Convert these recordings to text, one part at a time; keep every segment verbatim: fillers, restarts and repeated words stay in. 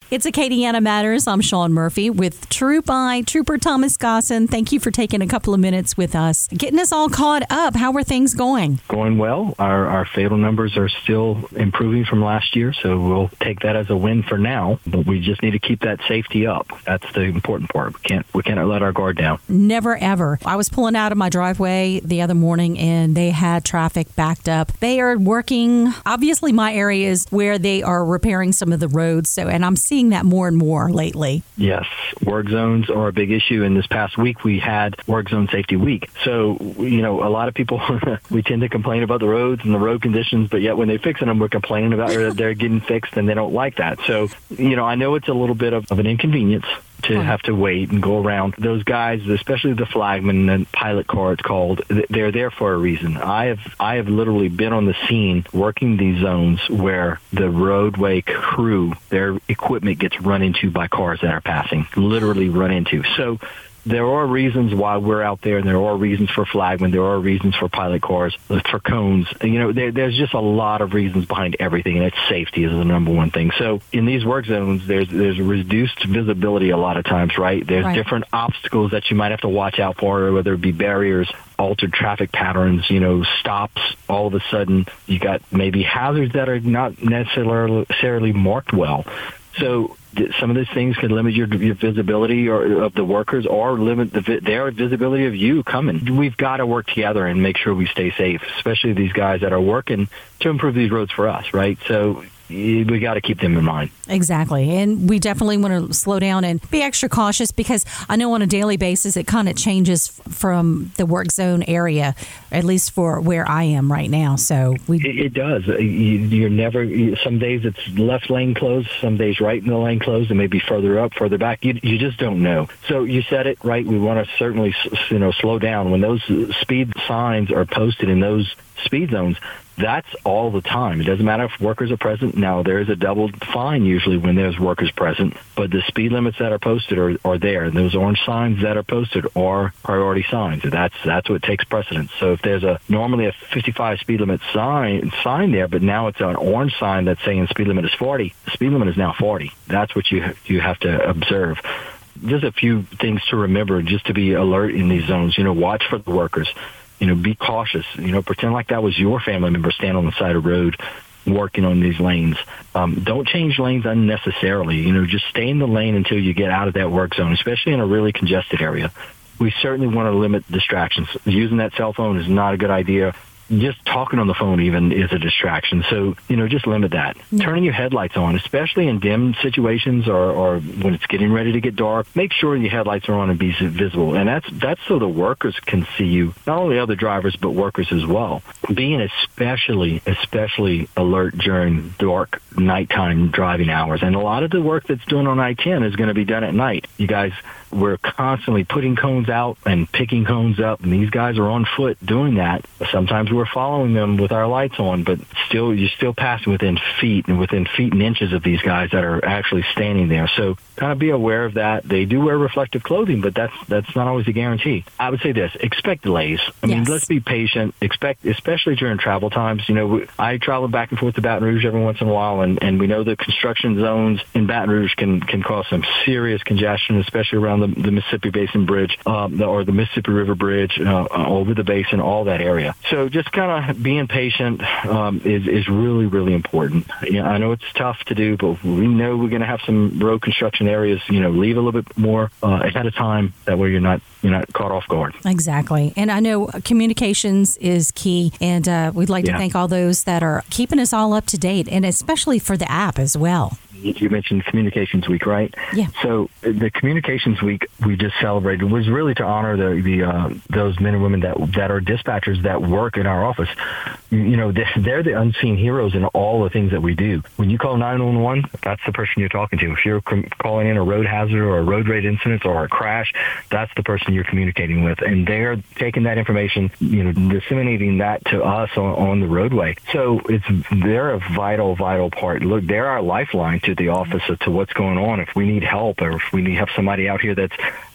It's Acadiana Matters. I'm Sean Murphy with Troop I, Trooper Thomas Gosson. Thank you for taking a couple of minutes with us, getting us all caught up. How are things going? Going well. Our, our fatal numbers are still improving from last year, so we'll take that as a win for now. But we just need to keep that safety up. That's the important part. We can't we cannot let our guard down. Never ever. I was pulling out of my driveway the other morning, and they had traffic backed up. They are working. Obviously, my area is where they are repairing some of the roads. So, and I'm seeing that more and more lately. Yes, work zones are a big issue. In this past week, we had Work Zone Safety Week. So, you know, a lot of people, we tend to complain about the roads and the road conditions, but yet when they're fixing them, we're complaining about that they're getting fixed, and they don't like that. So, you know, I know it's a little bit of, of an inconvenience to have to wait and go around. Those guys, especially the flagmen and pilot car, it's called, they're there for a reason. I have I have literally been on the scene working these zones where the roadway crew, their equipment gets run into by cars that are passing, literally run into. So there are reasons why we're out there, and there are reasons for flagmen. There are reasons for pilot cars, for cones. You know, there, there's just a lot of reasons behind everything, and it's safety is the number one thing. So in these work zones, there's there's reduced visibility a lot of times, right? There's right. different obstacles that you might have to watch out for, whether it be barriers, altered traffic patterns, you know, stops. All of a sudden, you got maybe hazards that are not necessarily, necessarily marked well. So some of these things can limit your, your visibility or of the workers, or limit the, their visibility of you coming. We've got to work together and make sure we stay safe, especially these guys that are working to improve these roads for us, right? So we got to keep them in mind. Exactly. And we definitely want to slow down and be extra cautious, because I know on a daily basis it kind of changes from the work zone area, at least for where I am right now. So we It, it does. You, you're never, you, some days it's left lane closed, some days right in the lane closed, and maybe further up, further back. You, you just don't know. So you said it right. We want to certainly, you know, slow down. When those speed signs are posted in those speed zones, that's all the time. It doesn't matter if workers are present. Now, there is a double fine usually when there's workers present, but the speed limits that are posted are, are there. And those orange signs that are posted are priority signs. That's that's what takes precedence. So if there's a normally a fifty-five speed limit sign sign there, but now it's an orange sign that's saying speed limit is forty, the speed limit is now forty. That's what you you have to observe. There's a few things to remember just to be alert in these zones. You know, watch for the workers. You know, be cautious. You know, pretend like that was your family member standing on the side of the road working on these lanes. Um, don't change lanes unnecessarily. You know, just stay in the lane until you get out of that work zone, especially in a really congested area. We certainly want to limit distractions. Using that cell phone is not a good idea. Just talking on the phone even is a distraction. So, you know, just limit that. Yeah. Turning your headlights on, especially in dim situations or, or when it's getting ready to get dark, make sure your headlights are on and be visible. And that's that's so the workers can see you, not only other drivers, but workers as well. Being especially, especially alert during dark nighttime driving hours. And a lot of the work that's done on I ten is going to be done at night. You guys, we're constantly putting cones out and picking cones up, and these guys are on foot doing that. Sometimes we're following them with our lights on, but still, you're still passing within feet and within feet and inches of these guys that are actually standing there. So kind of be aware of that. They do wear reflective clothing, but that's that's not always a guarantee. I would say this, expect delays. I mean, yes. Let's be patient. Expect, especially during travel times. You know, I travel back and forth to Baton Rouge every once in a while, and, and we know the construction zones in Baton Rouge can, can cause some serious congestion, especially around the, the Mississippi Basin Bridge um, the, or the Mississippi River Bridge uh, over the basin, all that area. So just kind of being patient um, is, is really, really important. You know, I know it's tough to do, but we know we're going to have some road construction areas. You know, leave a little bit more uh, ahead of time. That way you're not you're not caught off guard. Exactly. And I know communications is key, and uh, we'd like yeah. to thank all those that are keeping us all up to date, and especially for the app as well. You mentioned Communications Week, right? Yeah. So the Communications Week we just celebrated was really to honor the, the uh, those men and women that that are dispatchers that work in our office. You know, they're the unseen heroes in all the things that we do. When you call nine one one, that's the person you're talking to. If you're calling in a road hazard or a road rage incident or a crash, that's the person you're communicating with. And they're taking that information, you know, disseminating that to us on, on the roadway. So it's they're a vital, vital part. Look, they're our lifeline to the office as to what's going on. If we need help or if we need have somebody out here that's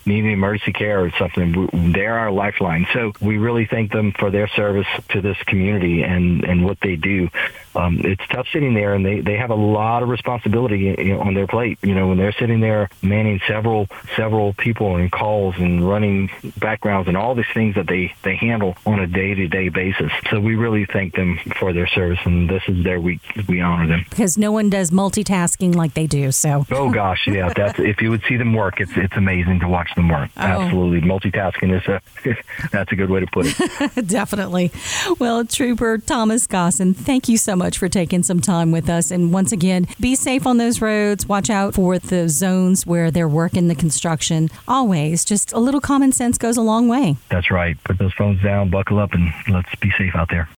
needing emergency care or something, they're our lifeline. So we really thank them for their service to this community and, and what they do. Um, it's tough sitting there, and they, they have a lot of responsibility, you know, on their plate. You know, when they're sitting there manning several several people and calls and running backgrounds and all these things that they, they handle on a day-to-day basis. So we really thank them for their service, and this is their week. We honor them. Because no one does multitasking like they do. So. Oh, gosh, yeah. That's, if you would see them work, it's it's amazing to watch them work. Oh. Absolutely. Multitasking is a, that's a good way to put it. Definitely. Well, Trooper Thomas Gossin, thank you so much for taking some time with us. And once again, be safe on those roads. Watch out for the zones where they're working the construction. Always, just a little common sense goes a long way. That's right. Put those phones down, buckle up, and let's be safe out there.